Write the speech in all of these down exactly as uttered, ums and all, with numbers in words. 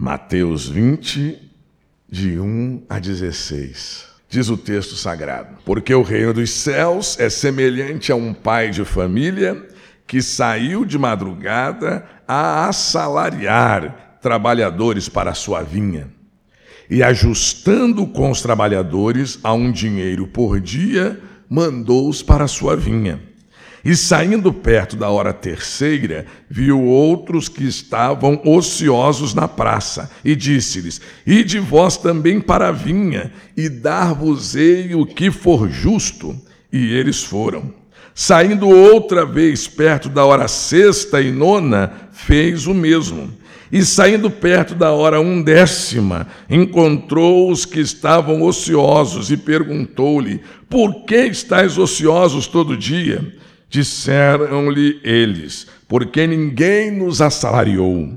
Mateus vinte, de um a dezesseis. Diz o texto sagrado: porque o reino dos céus é semelhante a um pai de família que saiu de madrugada a assalariar trabalhadores para a sua vinha. E ajustando com os trabalhadores a um dinheiro por dia, mandou-os para a sua vinha. E saindo perto da hora terceira, viu outros que estavam ociosos na praça, e disse-lhes: ide vós também para a vinha, e dar-vos-ei o que for justo. E eles foram. Saindo outra vez perto da hora sexta e nona, fez o mesmo. E saindo perto da hora undécima, encontrou os que estavam ociosos e perguntou-lhe: por que estáis ociosos todo dia? Disseram-lhe eles: porque ninguém nos assalariou.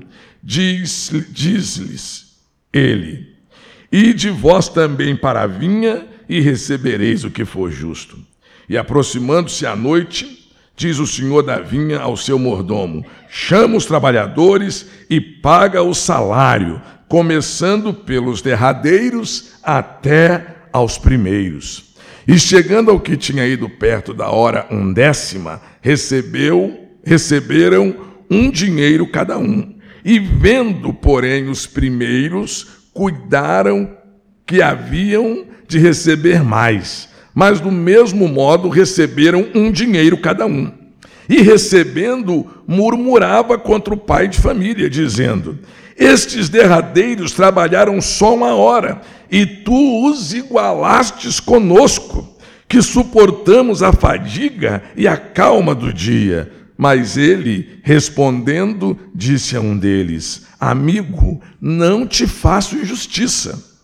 Diz, diz-lhes ele: ide vós também para a vinha e recebereis o que for justo. E aproximando-se a noite, diz o senhor da vinha ao seu mordomo: chama os trabalhadores e paga o salário, começando pelos derradeiros até aos primeiros. E chegando ao que tinha ido perto da hora undécima, recebeu, receberam um dinheiro cada um. E vendo, porém, os primeiros, cuidaram que haviam de receber mais. Mas do mesmo modo receberam um dinheiro cada um. E recebendo, murmurava contra o pai de família, dizendo: estes derradeiros trabalharam só uma hora, e tu os igualastes conosco, que suportamos a fadiga e a calma do dia. Mas ele, respondendo, disse a um deles: amigo, não te faço injustiça.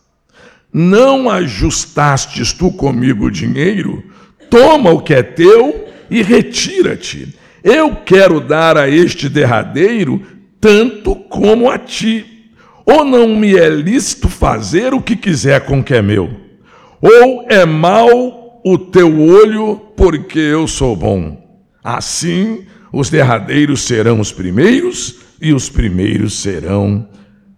Não ajustastes tu comigo o dinheiro? Toma o que é teu e retira-te. Eu quero dar a este derradeiro tanto como a ti. Ou não me é lícito fazer o que quiser com o que é meu? Ou é mau o teu olho porque eu sou bom? Assim, os derradeiros serão os primeiros, e os primeiros serão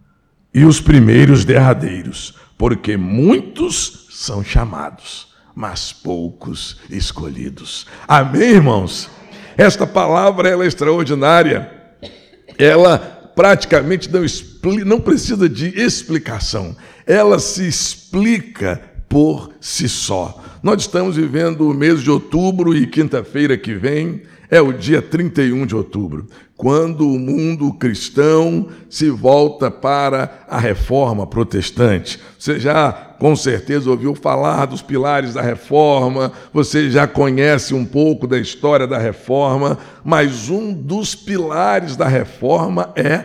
e os primeiros derradeiros. Porque muitos são chamados, mas poucos escolhidos. Amém, irmãos? Esta palavra ela é extraordinária. Ela praticamente não, expli- não precisa de explicação. Ela se explica por si só. Nós estamos vivendo o mês de outubro e quinta-feira que vem é o dia trinta e um de outubro, quando o mundo cristão se volta para a reforma protestante. Você já, com certeza, ouviu falar dos pilares da reforma, você já conhece um pouco da história da reforma, mas um dos pilares da reforma é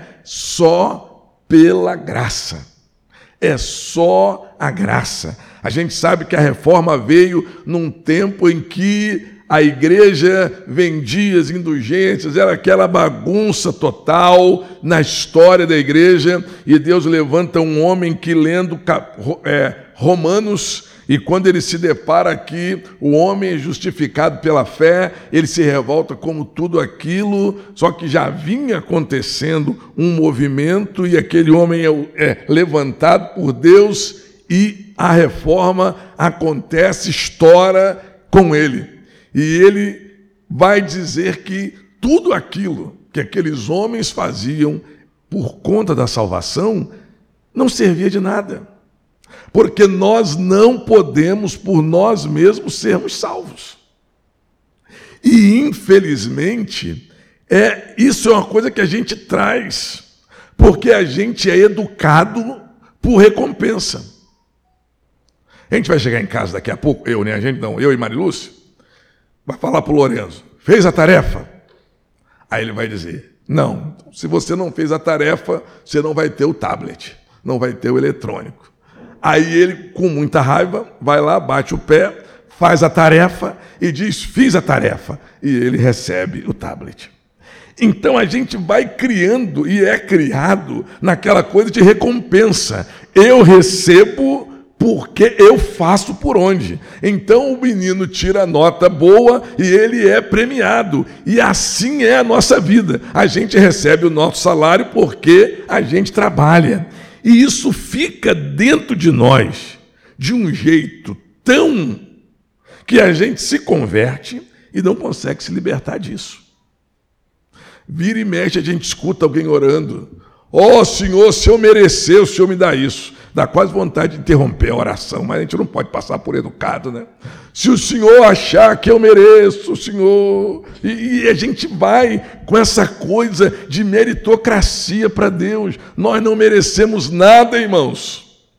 só pela graça. É só a graça. A gente sabe que a reforma veio num tempo em que a igreja vendia as indulgências, era aquela bagunça total na história da igreja, e Deus levanta um homem que, lendo é, Romanos, e quando ele se depara aqui, o homem é justificado pela fé, ele se revolta como tudo aquilo, só que já vinha acontecendo um movimento, e aquele homem é, é levantado por Deus, e a reforma acontece, estoura com ele. E ele vai dizer que tudo aquilo que aqueles homens faziam por conta da salvação não servia de nada. Porque nós não podemos, por nós mesmos, sermos salvos. E, infelizmente, é, isso é uma coisa que a gente traz, porque a gente é educado por recompensa. A gente vai chegar em casa daqui a pouco, eu, né? A gente não, eu e Marilúcia, vai falar para o Lourenço: fez a tarefa? Aí ele vai dizer: não, se você não fez a tarefa, você não vai ter o tablet, não vai ter o eletrônico. Aí ele, com muita raiva, vai lá, bate o pé, faz a tarefa e diz: fiz a tarefa. E ele recebe o tablet. Então a gente vai criando e é criado naquela coisa de recompensa. Eu recebo porque eu faço por onde. Então o menino tira nota boa e ele é premiado. E assim é a nossa vida. A gente recebe o nosso salário porque a gente trabalha. E isso fica dentro de nós de um jeito tão que a gente se converte e não consegue se libertar disso. Vira e mexe, a gente escuta alguém orando. Ó oh, Senhor, se eu merecer, o Senhor me dá isso. Dá quase vontade de interromper a oração, mas a gente não pode passar por educado, né? Se o Senhor achar que eu mereço, Senhor... E, e a gente vai com essa coisa de meritocracia para Deus. Nós não merecemos nada, irmãos.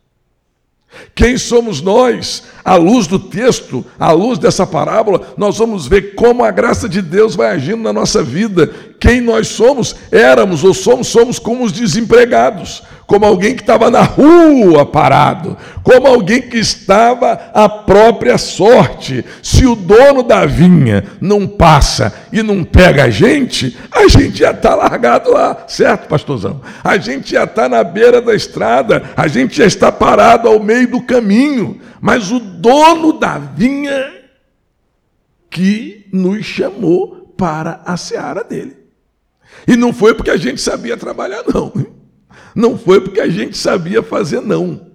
Quem somos nós? À luz do texto, à luz dessa parábola, nós vamos ver como a graça de Deus vai agindo na nossa vida. Quem nós somos? Éramos ou somos, somos como os desempregados, como alguém que estava na rua parado, como alguém que estava à própria sorte. Se o dono da vinha não passa e não pega a gente, a gente já está largado lá, certo, pastorzão? A gente já está na beira da estrada, a gente já está parado ao meio do caminho, mas o dono da vinha que nos chamou para a seara dele. E não foi porque a gente sabia trabalhar, não. Não foi porque a gente sabia fazer, não.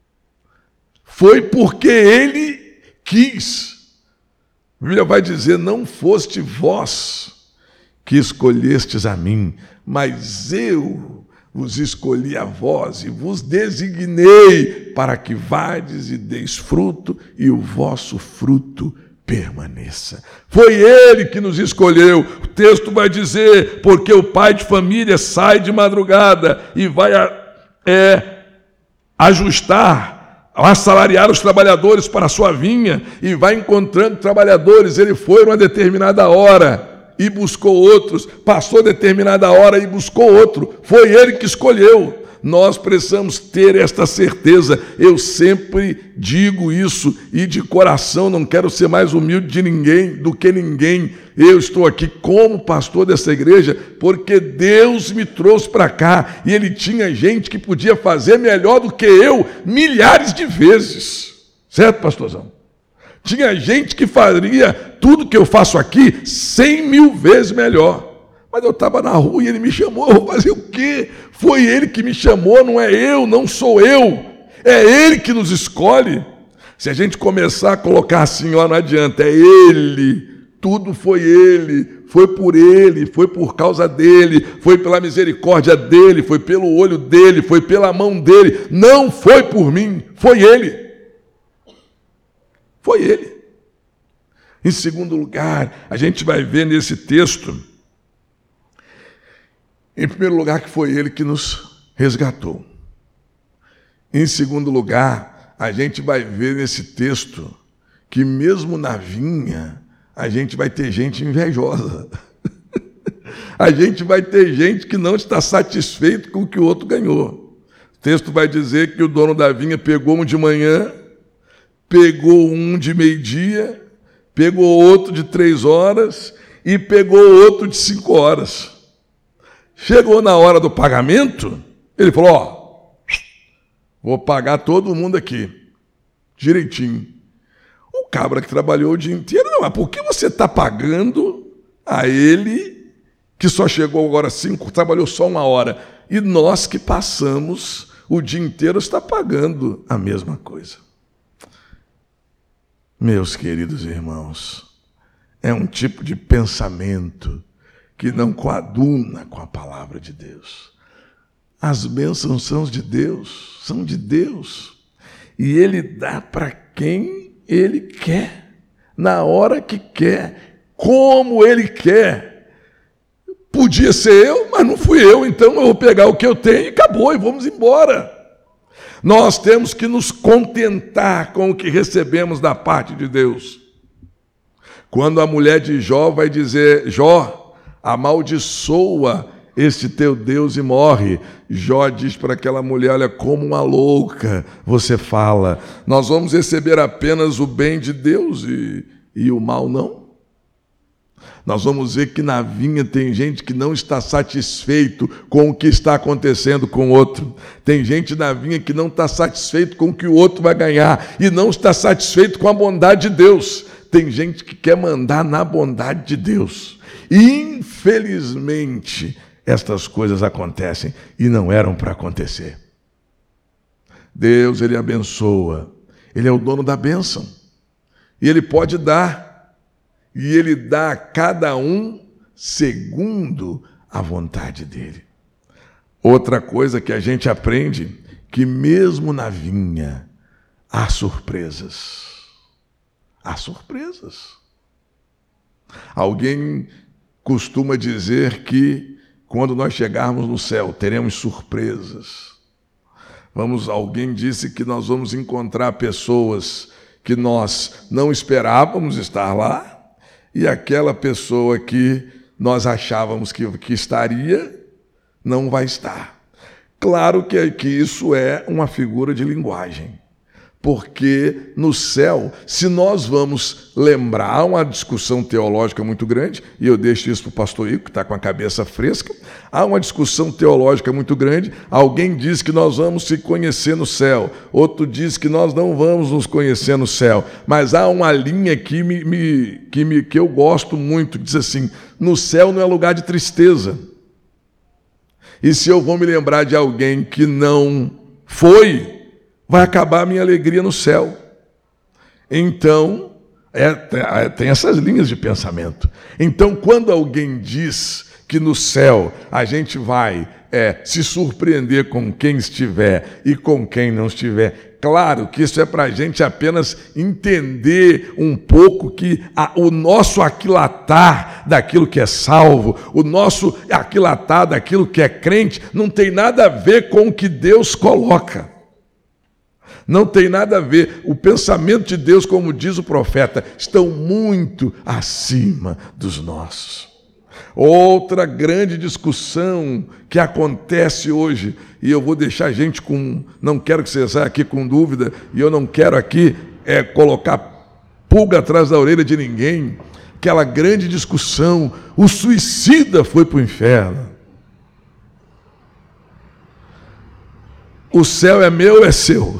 Foi porque ele quis. A Bíblia vai dizer, não foste vós que escolhestes a mim, mas eu vos escolhi a vós e vos designei para que vades e deis fruto e o vosso fruto permaneça. Foi ele que nos escolheu. O texto vai dizer, porque o pai de família sai de madrugada e vai é, ajustar, assalariar os trabalhadores para a sua vinha e vai encontrando trabalhadores. Ele foi uma determinada hora e buscou outros, passou determinada hora e buscou outro. Foi ele que escolheu. Nós precisamos ter esta certeza. Eu sempre digo isso e de coração não quero ser mais humilde de ninguém do que ninguém. Eu estou aqui como pastor dessa igreja porque Deus me trouxe para cá e Ele tinha gente que podia fazer melhor do que eu milhares de vezes. Certo, pastorzão? Tinha gente que faria tudo que eu faço aqui cem mil vezes melhor. Mas eu estava na rua e ele me chamou, eu vou fazer o quê? Foi ele que me chamou, não é eu, não sou eu. É ele que nos escolhe. Se a gente começar a colocar assim, ó, não adianta, é ele, tudo foi ele, foi por ele, foi por causa dele, foi pela misericórdia dele, foi pelo olho dele, foi pela mão dele, não foi por mim, foi ele. Foi ele. Em segundo lugar, a gente vai ver nesse texto, em primeiro lugar, que foi ele que nos resgatou. Em segundo lugar, a gente vai ver nesse texto que mesmo na vinha, a gente vai ter gente invejosa. A gente vai ter gente que não está satisfeito com o que o outro ganhou. O texto vai dizer que o dono da vinha pegou um de manhã, pegou um de meio-dia, pegou outro de três horas e pegou outro de cinco horas. Chegou na hora do pagamento, ele falou, ó, vou pagar todo mundo aqui, direitinho. O cabra que trabalhou o dia inteiro, não, mas por que você está pagando a ele, que só chegou agora cinco, trabalhou só uma hora, e nós que passamos o dia inteiro está pagando a mesma coisa? Meus queridos irmãos, é um tipo de pensamento que não coaduna com a palavra de Deus. As bênçãos são de Deus, são de Deus, e Ele dá para quem Ele quer, na hora que quer, como Ele quer. Podia ser eu, mas não fui eu, então eu vou pegar o que eu tenho e acabou, e vamos embora. Nós temos que nos contentar com o que recebemos da parte de Deus. Quando a mulher de Jó vai dizer, Jó, amaldiçoa este teu Deus e morre. Jó diz para aquela mulher, olha, como uma louca você fala. Nós vamos receber apenas o bem de Deus e, e o mal não? Nós vamos ver que na vinha tem gente que não está satisfeito com o que está acontecendo com o outro. Tem gente na vinha que não está satisfeito com o que o outro vai ganhar e não está satisfeito com a bondade de Deus. Tem gente que quer mandar na bondade de Deus. Infelizmente, estas coisas acontecem e não eram para acontecer. Deus, Ele abençoa. Ele é o dono da bênção. E Ele pode dar. E Ele dá a cada um segundo a vontade dEle. Outra coisa que a gente aprende, que mesmo na vinha há surpresas. Há surpresas. Alguém costuma dizer que quando nós chegarmos no céu, teremos surpresas. Vamos, alguém disse que nós vamos encontrar pessoas que nós não esperávamos estar lá, e aquela pessoa que nós achávamos que, que estaria, não vai estar. Claro que, que isso é uma figura de linguagem, porque no céu, se nós vamos lembrar uma discussão teológica muito grande, e eu deixo isso para o pastor Ico, que está com a cabeça fresca, há uma discussão teológica muito grande, alguém diz que nós vamos se conhecer no céu, outro diz que nós não vamos nos conhecer no céu, mas há uma linha que, me, me, que, me, que eu gosto muito, que diz assim, no céu não é lugar de tristeza. E se eu vou me lembrar de alguém que não foi, vai acabar a minha alegria no céu. Então, é, tem essas linhas de pensamento. Então, quando alguém diz que no céu a gente vai é, se surpreender com quem estiver e com quem não estiver, claro que isso é para a gente apenas entender um pouco que a, o nosso aquilatar daquilo que é salvo, o nosso aquilatar daquilo que é crente, não tem nada a ver com o que Deus coloca. Não tem nada a ver. O pensamento de Deus, como diz o profeta, estão muito acima dos nossos. Outra grande discussão que acontece hoje, e eu vou deixar a gente com... Não quero que você saia aqui com dúvida, e eu não quero aqui é, colocar pulga atrás da orelha de ninguém, aquela grande discussão, o suicida foi para o inferno. O céu é meu ou é seu?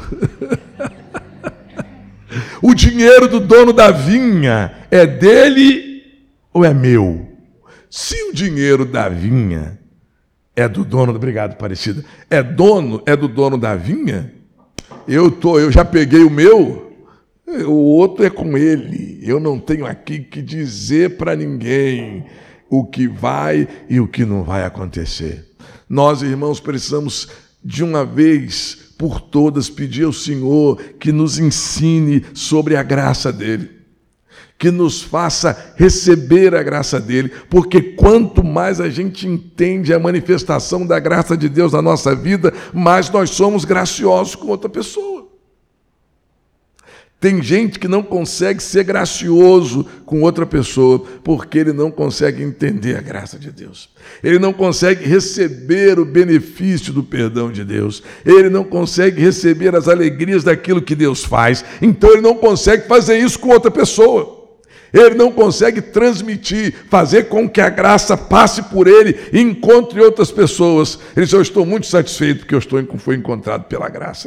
O dinheiro do dono da vinha é dele ou é meu? Se o dinheiro da vinha é do dono, obrigado, Aparecida, é dono, é do dono da vinha, eu tô, eu já peguei o meu, o outro é com ele. Eu não tenho aqui que dizer para ninguém o que vai e o que não vai acontecer. Nós, irmãos, precisamos de uma vez por todas pedir ao Senhor que nos ensine sobre a graça dele, que nos faça receber a graça dele, porque quanto mais a gente entende a manifestação da graça de Deus na nossa vida, mais nós somos graciosos com outra pessoa. Tem gente que não consegue ser gracioso com outra pessoa porque ele não consegue entender a graça de Deus. Ele não consegue receber o benefício do perdão de Deus. Ele não consegue receber as alegrias daquilo que Deus faz. Então ele não consegue fazer isso com outra pessoa. Ele não consegue transmitir, fazer com que a graça passe por ele e encontre outras pessoas. Ele diz, eu estou muito satisfeito porque eu estou, fui encontrado pela graça.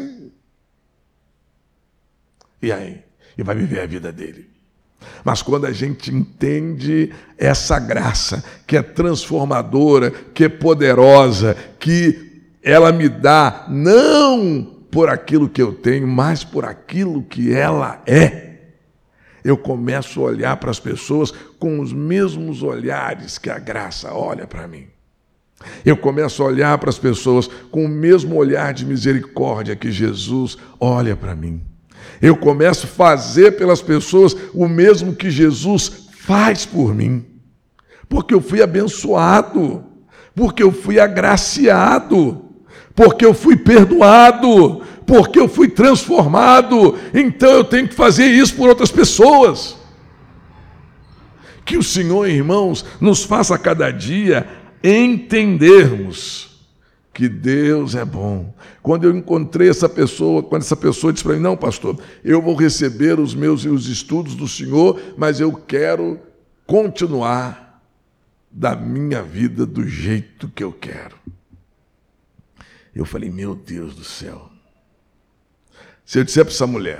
E aí? E vai viver a vida dele. Mas quando a gente entende essa graça, que é transformadora, que é poderosa, que ela me dá, não por aquilo que eu tenho, mas por aquilo que ela é, eu começo a olhar para as pessoas com os mesmos olhares que a graça olha para mim. Eu começo a olhar para as pessoas com o mesmo olhar de misericórdia que Jesus olha para mim. Eu começo a fazer pelas pessoas o mesmo que Jesus faz por mim. Porque eu fui abençoado, porque eu fui agraciado, porque eu fui perdoado, porque eu fui transformado. Então eu tenho que fazer isso por outras pessoas. Que o Senhor, irmãos, nos faça a cada dia entendermos que Deus é bom. Quando eu encontrei essa pessoa, quando essa pessoa disse para mim, não, pastor, eu vou receber os meus os estudos do Senhor, mas eu quero continuar da minha vida do jeito que eu quero. Eu falei, meu Deus do céu. Se eu disser para essa mulher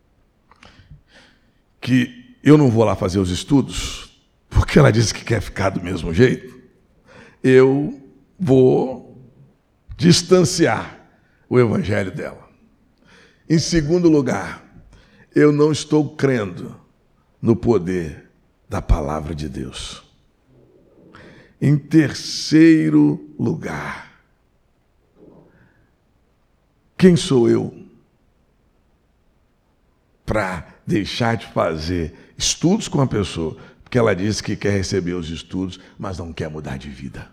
que eu não vou lá fazer os estudos, porque ela disse que quer ficar do mesmo jeito, eu vou distanciar o evangelho dela. Em segundo lugar, eu não estou crendo no poder da palavra de Deus. Em terceiro lugar, quem sou eu para deixar de fazer estudos com a pessoa, porque ela diz que quer receber os estudos, mas não quer mudar de vida?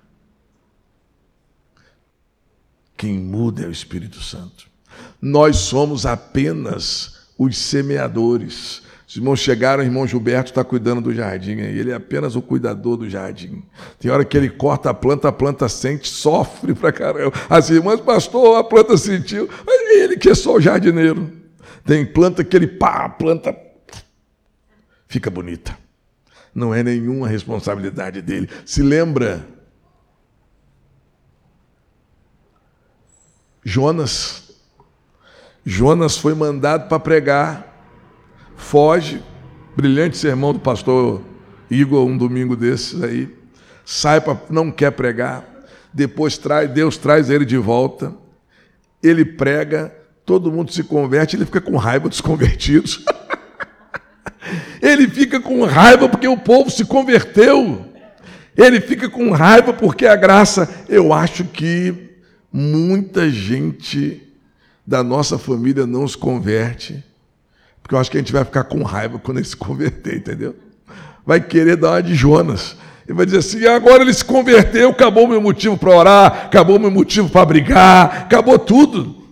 Quem muda é o Espírito Santo. Nós somos apenas os semeadores. Os irmãos chegaram, o irmão Gilberto está cuidando do jardim, e ele é apenas o cuidador do jardim. Tem hora que ele corta a planta, a planta sente, sofre pra caramba. As irmãs, pastor, a planta sentiu, mas ele que é só o jardineiro. Tem planta que ele, pá, a planta fica bonita. Não é nenhuma responsabilidade dele. Se lembra? Jonas. Jonas foi mandado para pregar. Foge, brilhante sermão do pastor Igor, um domingo desses aí. Sai, pra, não quer pregar. Depois traz, Deus traz ele de volta. Ele prega, todo mundo se converte, ele fica com raiva dos convertidos. Ele fica com raiva porque o povo se converteu. Ele fica com raiva porque a graça... Eu acho que muita gente da nossa família não se converte, porque eu acho que a gente vai ficar com raiva quando ele se converter, entendeu? Vai querer dar uma de Jonas. Ele vai dizer assim, agora ele se converteu, acabou o meu motivo para orar, acabou o meu motivo para brigar, acabou tudo.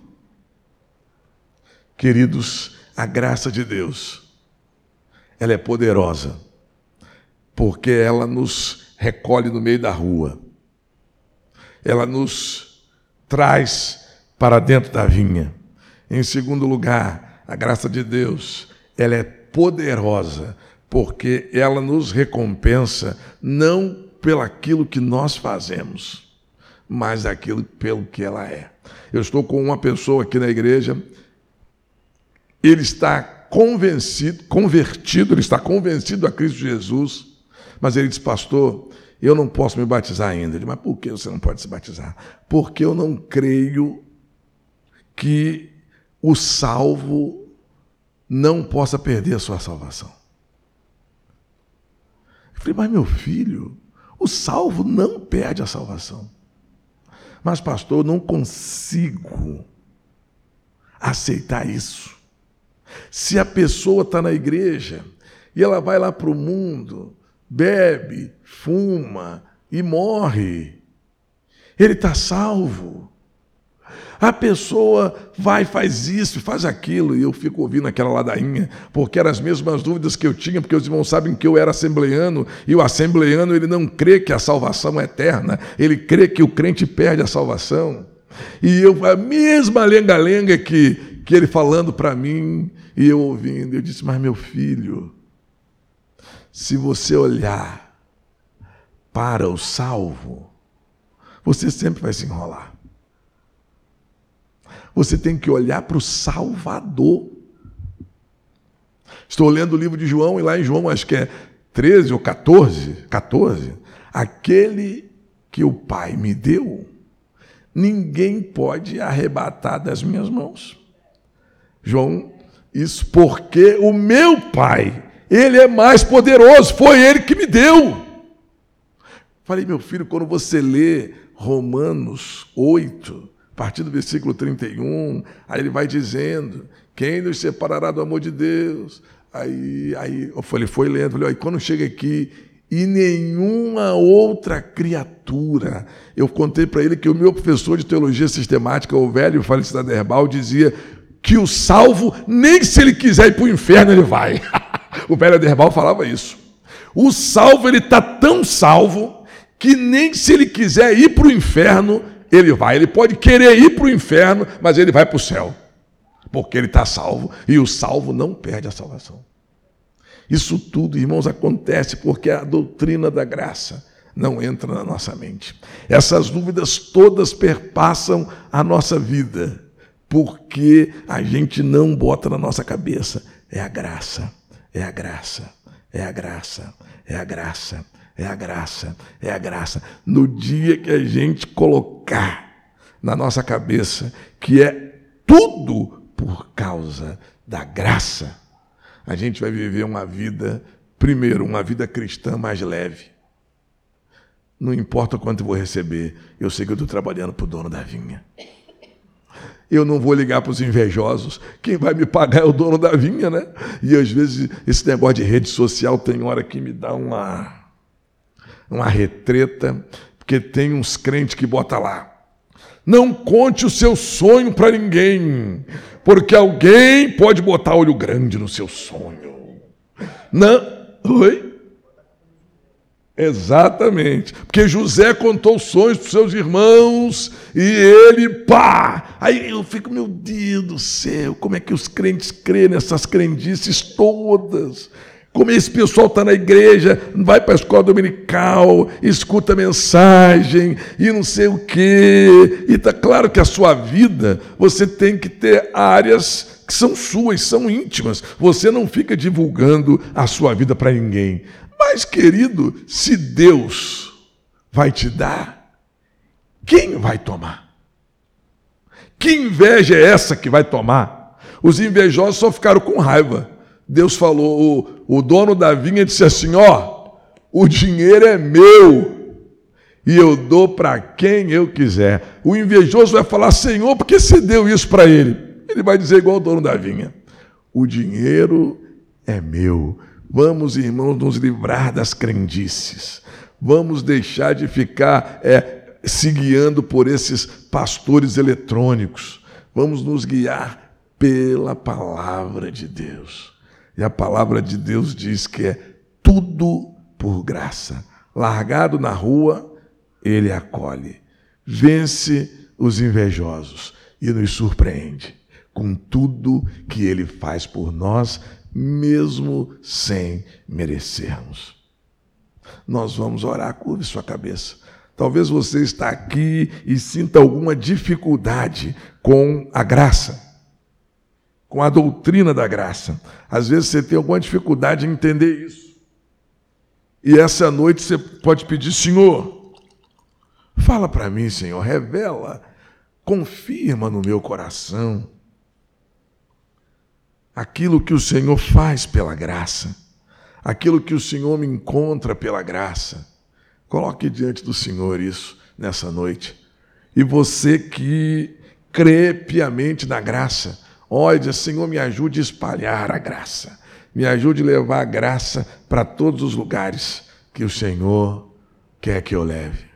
Queridos, a graça de Deus, ela é poderosa, porque ela nos recolhe no meio da rua. Ela nos traz para dentro da vinha. Em segundo lugar, a graça de Deus, ela é poderosa, porque ela nos recompensa não pelaquilo que nós fazemos, mas aquilo pelo que ela é. Eu estou com uma pessoa aqui na igreja, ele está convencido, convertido, ele está convencido a Cristo Jesus, mas ele diz, pastor, eu não posso me batizar ainda. Eu digo, mas por que você não pode se batizar? Porque eu não creio que o salvo não possa perder a sua salvação. Eu falei, mas meu filho, o salvo não perde a salvação. Mas pastor, eu não consigo aceitar isso. Se a pessoa está na igreja e ela vai lá para o mundo, bebe, fuma e morre, ele está salvo. A pessoa vai, faz isso, faz aquilo, e eu fico ouvindo aquela ladainha, porque eram as mesmas dúvidas que eu tinha, porque os irmãos sabem que eu era assembleiano, e o assembleiano ele não crê que a salvação é eterna, ele crê que o crente perde a salvação. E eu, a mesma lenga-lenga que, que ele falando para mim, e eu ouvindo, eu disse, mas meu filho, se você olhar para o salvo, você sempre vai se enrolar. Você tem que olhar para o Salvador. Estou lendo o livro de João, e lá em João, acho que é treze ou quatorze, quatorze, aquele que o Pai me deu, ninguém pode arrebatar das minhas mãos. João, isso porque o meu Pai, ele é mais poderoso, foi ele que me deu. Falei, meu filho, quando você lê Romanos oito, a partir do versículo trinta e um, aí ele vai dizendo, quem nos separará do amor de Deus? Aí, aí eu falei, foi lendo, falei, aí quando chega aqui, e nenhuma outra criatura, eu contei para ele que o meu professor de teologia sistemática, o velho falecido Aderbal, dizia que o salvo, nem se ele quiser ir para o inferno, ele vai. O velho Aderbal falava isso. O salvo, ele está tão salvo, que nem se ele quiser ir para o inferno, ele vai. Ele pode querer ir para o inferno, mas ele vai para o céu, porque ele está salvo, e o salvo não perde a salvação. Isso tudo, irmãos, acontece porque a doutrina da graça não entra na nossa mente. Essas dúvidas todas perpassam a nossa vida, porque a gente não bota na nossa cabeça. É a graça, é a graça, é a graça, é a graça, é a graça, é a graça. No dia que a gente colocar na nossa cabeça que é tudo por causa da graça, a gente vai viver uma vida, primeiro, uma vida cristã mais leve. Não importa quanto eu vou receber, eu sei que eu estou trabalhando para o dono da vinha. Eu não vou ligar para os invejosos, quem vai me pagar é o dono da vinha, né? E às vezes esse negócio de rede social tem hora que me dá uma, uma retreta, porque tem uns crentes que botam lá: não conte o seu sonho para ninguém, porque alguém pode botar olho grande no seu sonho. Não, oi? Exatamente, porque José contou os sonhos para os seus irmãos e ele, pá! Aí eu fico, meu Deus do céu, como é que os crentes crêem nessas crendices todas? Como esse pessoal está na igreja, vai para a escola dominical, escuta a mensagem e não sei o quê. E está claro que a sua vida, você tem que ter áreas que são suas, são íntimas. Você não fica divulgando a sua vida para ninguém. Mas, querido, se Deus vai te dar, quem vai tomar? Que inveja é essa que vai tomar? Os invejosos só ficaram com raiva. Deus falou, o, o dono da vinha disse assim, ó, o dinheiro é meu e eu dou para quem eu quiser. O invejoso vai falar, Senhor, por que você deu isso para ele? Ele vai dizer igual o dono da vinha, o dinheiro é meu. Vamos, irmãos, nos livrar das crendices. Vamos deixar de ficar é, se guiando por esses pastores eletrônicos. Vamos nos guiar pela palavra de Deus. E a palavra de Deus diz que é tudo por graça. Largado na rua, ele acolhe. Vence os invejosos e nos surpreende com tudo que ele faz por nós, mesmo sem merecermos. Nós vamos orar, curve sua cabeça. Talvez você está aqui e sinta alguma dificuldade com a graça, com a doutrina da graça. Às vezes você tem alguma dificuldade em entender isso. E essa noite você pode pedir, Senhor, fala para mim, Senhor, revela, confirma no meu coração aquilo que o Senhor faz pela graça, aquilo que o Senhor me encontra pela graça. Coloque diante do Senhor isso nessa noite. E você que crê piamente na graça, olha, diz, Senhor, me ajude a espalhar a graça, me ajude a levar a graça para todos os lugares que o Senhor quer que eu leve.